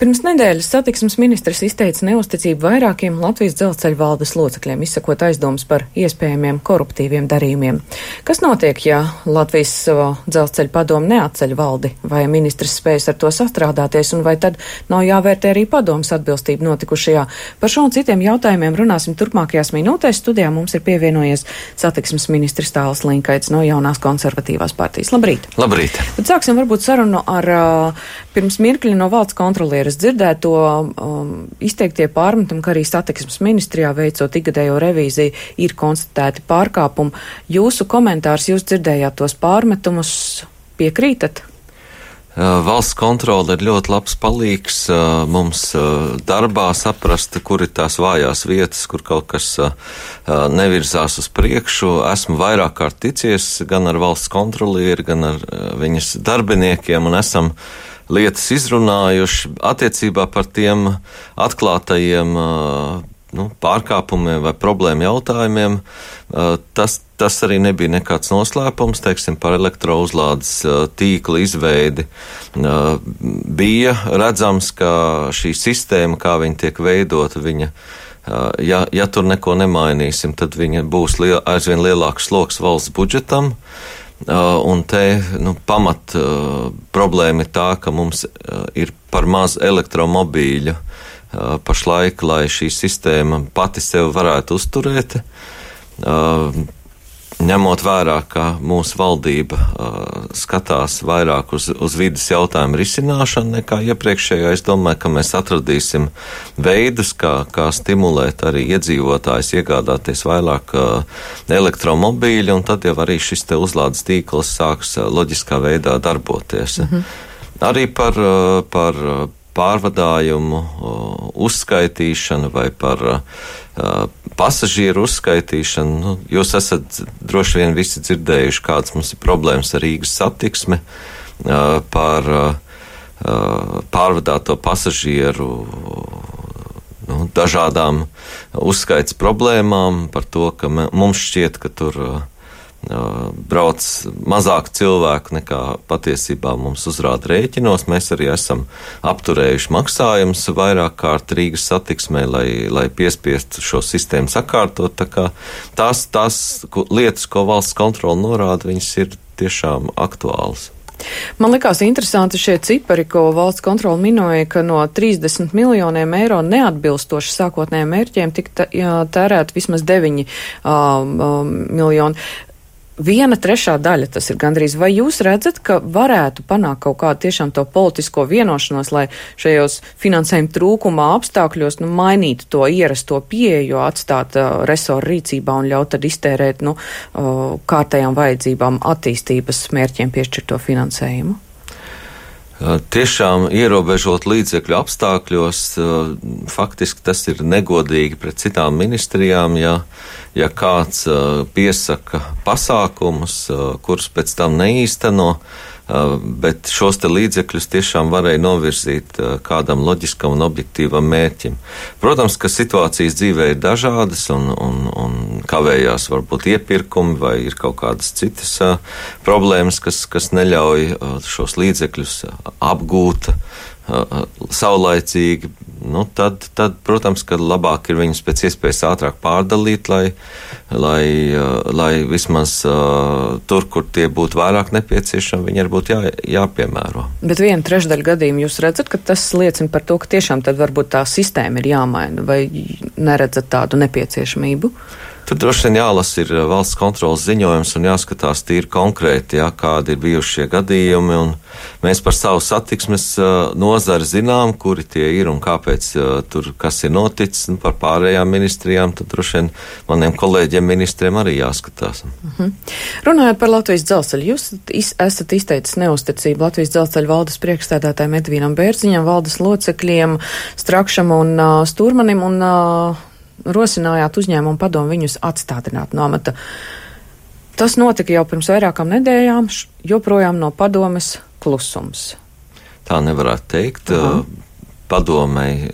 Pirms nedēļas satiksmes ministrs izteica neusticību vairākiem Latvijas dzelzceļa valdes locekļiem, izsakot aizdomas par iespējamiem koruptīviem darījumiem. Kas notiek, ja Latvijas dzelzceļa padome neatceļ valdi, vai ministrs spējas ar to sastrādāties, un vai tad nav jāvērtē arī padomas atbilstība notikušajā? Par šo un citiem jautājumiem runāsim turpmākajās minūtēs. Studijā mums ir pievienojies satiksmes ministrs Tāls Linkaits no Jaunās konservatīvās partijas. Labrīt! Labrīt! Tad sāksim varbūt sarunu ar pirms mirkļa no valsts kontrolieres dzirdēto izteiktie pārmetumi, ka arī satiksmes ministrijā veicot ikgadējo revīziju ir konstatēti pārkāpumi. Jūsu komentārs, jūs dzirdējāt tos pārmetumus, piekrītat? Valsts kontrole ir ļoti labs palīgs mums darbā saprast, kur ir tās vājās vietas, kur kaut kas nevirzās uz priekšu. Esmu vairāk kārt ticies gan ar valsts kontrolieri, gan ar viņas darbiniekiem, un esam lietas izrunājuši attiecībā par tiem atklātajiem pārkāpumiem vai problēmu jautājumiem. Tas arī nebija nekāds noslēpums, teiksim, par elektrouzlādes tīkla izveidi. Bija redzams, ka šī sistēma, kā viņa tiek veidota, ja tur neko nemainīsim, tad viņa būs aizvien lielāks sloks valsts budžetam. Un te pamat problēma ir tā, ka mums ir par maz elektromobīļu pašlaik, lai šī sistēma pati sev varētu uzturēt. Ņemot vērā, ka mūsu valdība skatās vairāk uz vides jautājumu risināšanu nekā iepriekšējā, es domāju, ka mēs atradīsim veidus, kā stimulēt arī iedzīvotājus iegādāties vairāk elektromobīļu, un tad jau arī šis te uzlādes tīkls sāks loģiskā veidā darboties. Arī par pārvadājumu uzskaitīšanu vai par pasažieru uzskaitīšanu. Jūs esat droši vien visi dzirdējuši, kādas mums ir problēmas ar Rīgas satiksmi, par pārvadāto pasažieru dažādām uzskaites problēmām, par to, ka mums šķiet, ka tur brauc mazāk cilvēku nekā patiesībā mums uzrāda rēķinos. Mēs arī esam apturējuši maksājumus vairāk kārt Rīgas satiksmē, lai piespiestu šo sistēmu sakārtot. Tā kā tās lietas, ko valsts kontrole norāda, viņas ir tiešām aktuālas. Man likās interesanti šie cipari, ko valsts kontrole minēja, ka no 30 miljoniem eiro neatbilstoši sākotnējiem mērķiem tika tērēt vismaz 9 miljoni. 1/3 daļa tas ir gandrīz. Vai jūs redzat, ka varētu panākt kaut kādu tiešām to politisko vienošanos, lai šajos finansējuma trūkumā apstākļos mainītu to ierasto pieeju, atstāt resoru rīcībā un ļaut tad iztērēt kārtējām vajadzībām attīstības mērķiem piešķirto finansējumu? Tiešām ierobežot līdzekļu apstākļos, faktiski tas ir negodīgi pret citām ministrijām, ja kāds piesaka pasākumus, kurus pēc tam neīsteno, bet šos te līdzekļus tiešām varēja novirzīt kādam loģiskam un objektīvam mērķim. Protams, ka situācijas dzīvē ir dažādas un kavējās varbūt iepirkumi vai ir kaut kādas citas problēmas, kas neļauj šos līdzekļus apgūt saulaicīgi. Tad, protams, ka labāk ir viņus pēc iespējas ātrāk pārdalīt, lai vismaz tur, kur tie būtu vairāk nepieciešami, viņi arī būtu jāpiemēro. Bet 1/3 gadījumu jūs redzat, ka tas liecina par to, ka tiešām tad varbūt tā sistēma ir jāmaina, vai neredzat tādu nepieciešamību? Tur droši vien jālasa ir valsts kontrolas ziņojums un jāskatās tīri konkrēti, kādi ir bijuši šie gadījumi, un mēs par savu satiksmes nozari zinām, kuri tie ir un kāpēc tur kas ir noticis, un par pārējām ministrijām, tad droši vien maniem kolēģiem ministriem arī jāskatās. Runājot par Latvijas dzelzceļu, jūs esat izteicis neusticību Latvijas dzelzceļa valdes priekšstādātājiem Edvīnam Bērziņam, valdes locekļiem Strakšam un Stūrmanim, un rosinājāt uzņēmumu padomu viņus atstādināt no amata. Tas notika jau pirms vairākām nedēļām, joprojām no padomes klusums. Tā nevarētu teikt. Padomei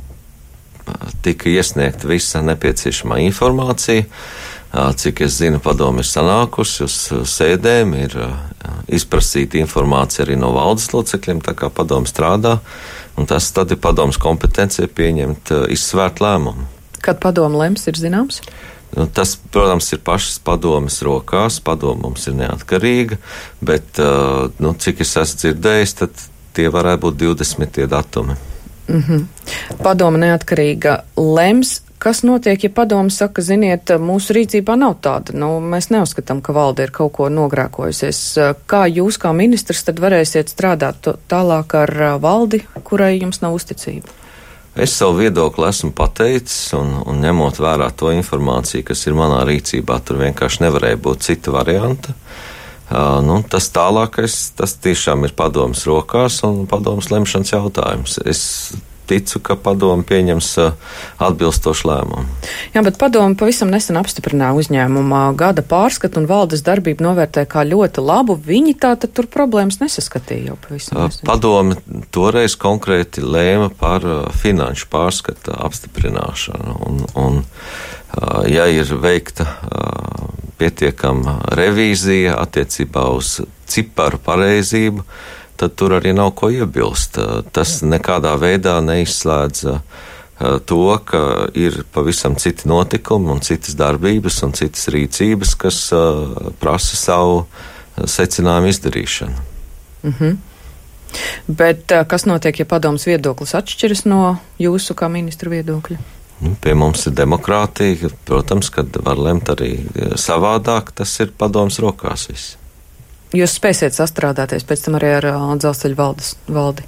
tika iesniegta visa nepieciešamā informācija. Cik es zinu, padome ir sanākusi uz sēdēm, ir izprasīta informācija arī no valdes locekļiem, tā kā padome strādā Un tas tad ir padomas kompetencija pieņemt izsvērt lēmumu. Kad padoma lems, ir zināms? Tas, protams, ir pašas padomes rokās. Padoma mums ir neatkarīga, bet, cik es esmu dzirdējis, tad tie varētu būt 20 datumi. Padoma neatkarīga lems. Kas notiek, ja padoma saka, ziniet, mūsu rīcībā nav tāda? Mēs neuzskatām, ka valde ir kaut ko nogrēkojusies. Kā jūs, kā ministrs, tad varēsiet strādāt tālāk ar valdi, kurai jums nav uzticība? Es savu viedokli esmu pateicis, un ņemot vērā to informāciju, kas ir manā rīcībā, tur vienkārši nevarēja būt cita varianta. Tas tālākais, tas tiešām ir padomas rokās un padomas lemšanas jautājums. Es ticu, ka padoma pieņems atbilstošu lēmumu. Jā, bet padoma pavisam nesen apstiprināja uzņēmumā gada pārskatu un valdes darbību novērtē kā ļoti labu. Viņi tātad tur problēmas nesaskatīja jau pavisam nesen. Padome toreiz konkrēti lēma par finanšu pārskata apstiprināšanu. Un ja ir veikta pietiekama revīzija attiecībā uz ciparu pareizību, tad tur arī nav ko iebilst. Tas nekādā veidā neizslēdz to, ka ir pavisam citi notikumi un citas darbības un citas rīcības, kas prasa savu secinājumu izdarīšanu. Bet kas notiek, ja padomas viedoklis atšķiras no jūsu kā ministra viedokļa? Pie mums ir demokrātija, protams, kad var lemt arī savādāk, tas ir padomas rokās viss. Jūs spēsiet sastrādāties pēc tam arī ar dzelzceļa valdi?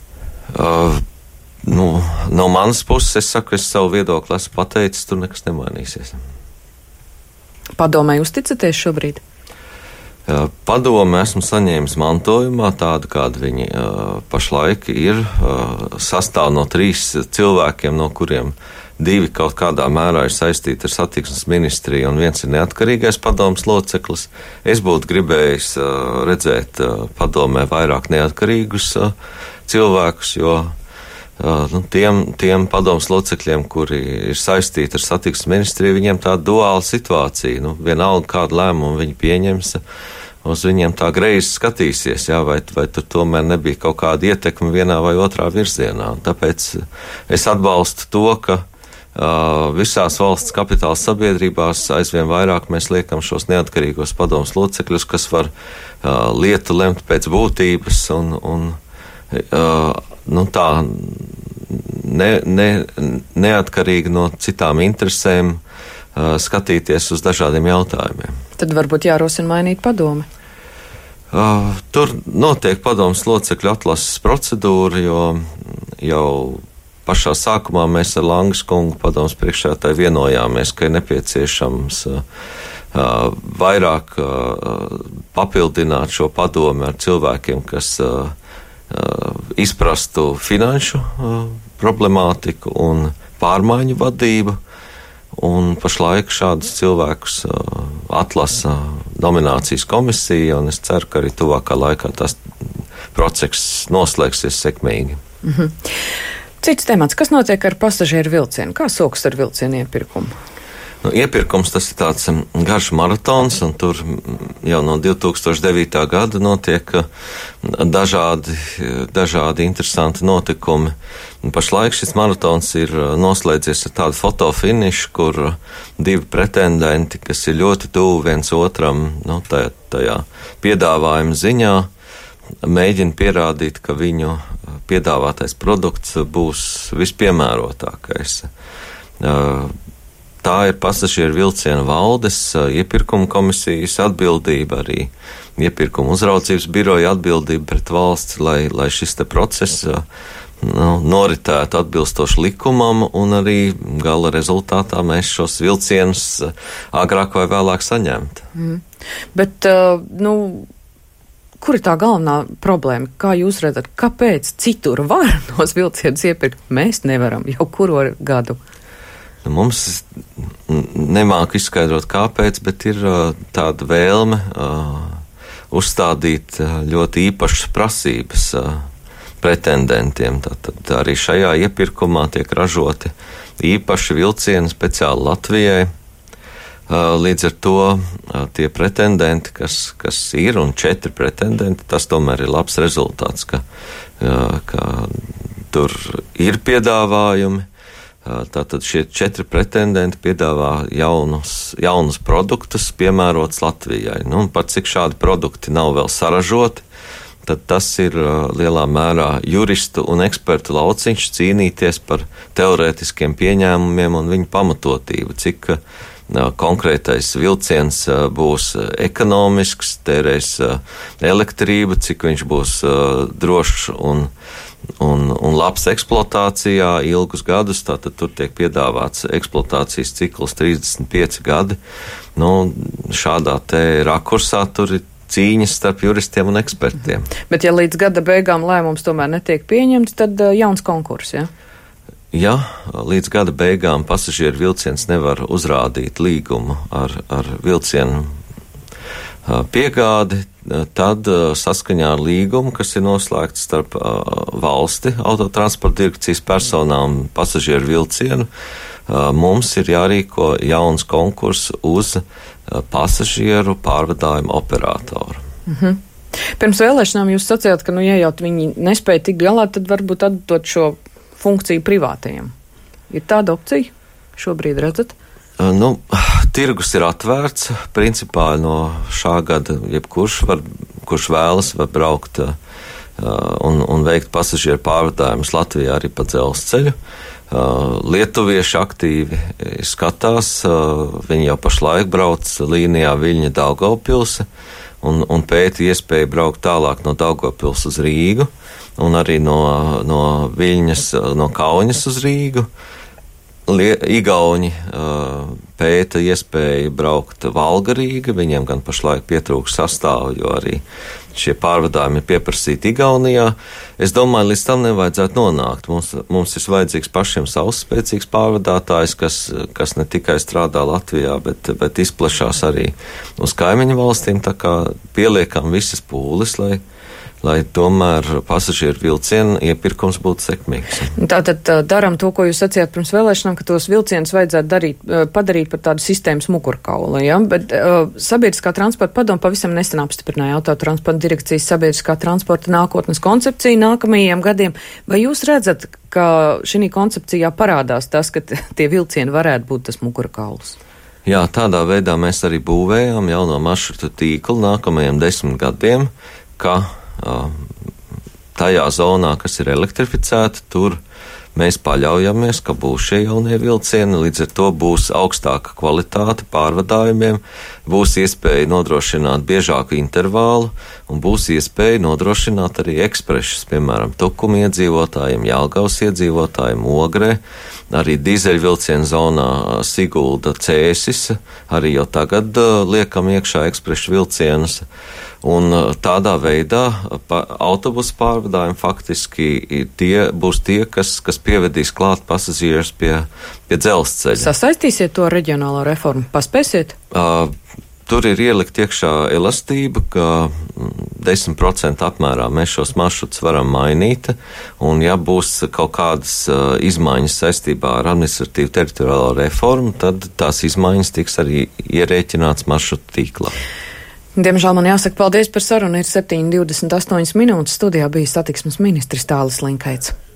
No manas puses es saku, es savu viedokli esmu pateicis, tur nekas nemainīsies. Padomai uzticaties šobrīd? Padome esmu saņēmis mantojumā, tādu, kāda viņi pašlaik ir. Sastāv no 3 cilvēkiem, no kuriem 2 kaut kādā mērā ir saistīti ar satiksmes ministriju, un 1 ir neatkarīgais padomes loceklis. Es būtu gribējis redzēt padomē vairāk neatkarīgus cilvēkus, jo tiem padomes locekļiem, kuri ir saistīti ar satiksmes ministriju, viņiem tāda duāla situācija. Vienalga, kādu lēmumu viņi pieņems, uz viņiem tā greizi skatīsies, vai tur tomēr nebija kaut kāda ietekme vienā vai otrā virzienā. Un tāpēc es atbalstu to, ka visās valsts kapitāla sabiedrībās aizvien vairāk mēs liekam šos neatkarīgos padomus locekļus, kas var lietu lemt pēc būtības un tā neatkarīgi no citām interesēm skatīties uz dažādiem jautājumiem. Tad varbūt jārosina mainīt padomi? Tur notiek padomus locekļu atlases procedūra, jo jau pašā sākumā mēs ar Langas kungu padomus priekšsēdētāju vienojāmies, ka ir nepieciešams vairāk papildināt šo padomi ar cilvēkiem, kas izprastu finanšu problemātiku un pārmaiņu vadību. Un pašlaik šādus cilvēkus atlasa nominācijas komisija, un es ceru, ka arī tuvākā laikā tas process noslēgsies sekmīgi. Cits temats, kas notiek ar pasažieru vilcienu? Kā sokas ar vilcienu iepirkumu? Iepirkums tas ir tāds garš maratons, un tur jau no 2009. gada notiek dažādi interesanti notikumi. Pašlaik šis maratons ir noslēdzies ar tādu fotofinišu, kur 2 pretendenti, kas ir ļoti tuvu viens otram, tajā piedāvājuma ziņā, mēģina pierādīt, ka viņu piedāvātais produkts būs vispiemērotākais. Tā ir pasažieru vilcienu valdes, iepirkuma komisijas atbildība, arī iepirkuma uzraudzības biroja atbildība pret valsts, lai šis te process noritētu atbilstoši likumam, un arī gala rezultātā mēs šos vilcienus agrāk vai vēlāk saņemtu. Bet, kur ir tā galvenā problēma? Kā jūs redzat, kāpēc citur var tos vilcienus iepirkt? Mēs nevaram jau kuro gadu. Mums nemāk izskaidrot, kāpēc, bet ir tāda vēlme uzstādīt ļoti īpašas prasības pretendentiem. Tad arī šajā iepirkumā tiek ražoti īpaši vilcieni speciāli Latvijai. Līdz ar to tie pretendenti, kas ir, un 4 pretendenti, tas tomēr ir labs rezultāts, ka tur ir piedāvājumi. Tātad šie 4 pretendenti piedāvā jaunus produktus, piemērotus Latvijai. Pat cik šādi produkti nav vēl saražoti, tad tas ir lielā mērā juristu un ekspertu lauciņš cīnīties par teorētiskiem pieņēmumiem un viņu pamatotību, cik konkrētais vilciens būs ekonomisks, tērēs elektrību, cik viņš būs drošs un labs eksploatācijā ilgus gadus. Tātad tur tiek piedāvāts eksploatācijas cikls 35 gadi. Šādā te rakursā tur ir cīņas starp juristiem un ekspertiem. Bet ja līdz gada beigām lēmums tomēr netiek pieņemts, tad jauns konkurss, ja? Ja līdz gada beigām pasažieru vilciens nevar uzrādīt līgumu ar vilcienu piegādi, tad saskaņā ar līgumu, kas ir noslēgts starp valsti, autotransporta direkcijas personām un pasažieru vilcienu, mums ir jārīko jauns konkurss uz pasažieru pārvadājumu operātoru. Pirms vēlēšanām jūs sacījāt, ka, ja jau viņi nespēja tikt galā, tad varbūt atdot šo funkciju privātajiem. Ir tāda opcija šobrīd, redzat? Tirgus ir atvērts. Principā no šā gada jebkurš, kurš vēlas, var braukt un veikt pasažieru pārvadājumus Latvijā arī pa dzelzceļu. Lietuvieši aktīvi skatās, viņi jau pašlaik brauc līnijā Viļņa-Daugavpils un pēta iespēju braukt tālāk no Daugavpils uz Rīgu un arī no Viļņas, no Kauņas uz Rīgu. Igauņi pēta iespēju braukt Valga-Rīga, viņiem gan pašlaik pietrūkst sastāvu, jo arī šie pārvadājumi ir pieprasīti Igaunijā. Es domāju, līdz tam nevajadzētu nonākt. Mums ir vajadzīgs pašiem savs spēcīgs pārvadātājs, kas ne tikai strādā Latvijā, bet izplešās arī uz kaimiņu valstīm, tā kā pieliekam visas pūles, lai tomēr pasažieru vilcienu iepirkums būtu sekmīgs. Tātad daram to, ko jūs sacījāt pirms vēlēšanām, ka tos vilcienus vajadzētu padarīt par tādu sistēmas mugurkaulu, ja? Bet Sabiedriskā transporta padome pavisam nesen apstiprināja autotransporta direkcijas sabiedriskā transporta nākotnes koncepciju nākamajiem gadiem. Vai jūs redzat, ka šī koncepcijā parādās tas, ka tie vilcieni varētu būt tas mugurkauls? Jā, tādā veidā mēs arī būvējam jauno maršrutu tīklu nākamajiem 10 gadiem, ka tajā zonā, kas ir elektrificēta, tur mēs paļaujamies, ka būs šie jaunie vilcieni, līdz ar to būs augstāka kvalitāte pārvadājumiem, būs iespēja nodrošināt biežāku intervālu un būs iespēja nodrošināt arī ekspresus, piemēram, Tukuma iedzīvotājiem, Jelgavas iedzīvotājiem, Ogrē, arī dīzeļvilcienu zonā Sigulda, Cēsis, arī jau tagad liekam iekšā ekspresu vilcienus. Un tādā veidā autobusu pārvadājumi faktiski būs tie, kas pievedīs klāt pasažierus pie dzelzceļa. Sasaistīsiet to reģionālo reformu? Paspēsiet? Tur ir ielikt iekšā elastība, ka 10% apmērā mēs šos maršrutus varam mainīt, un ja būs kaut kādas izmaiņas saistībā ar administratīvu teritoriālo reformu, tad tās izmaiņas tiks arī ierēķināts maršrutu tīklā. Diemžēl man jāsaka paldies par sarunu. Ir 7:28 minūtes. Studijā bija satiksmes ministrs Tālis Linkaits.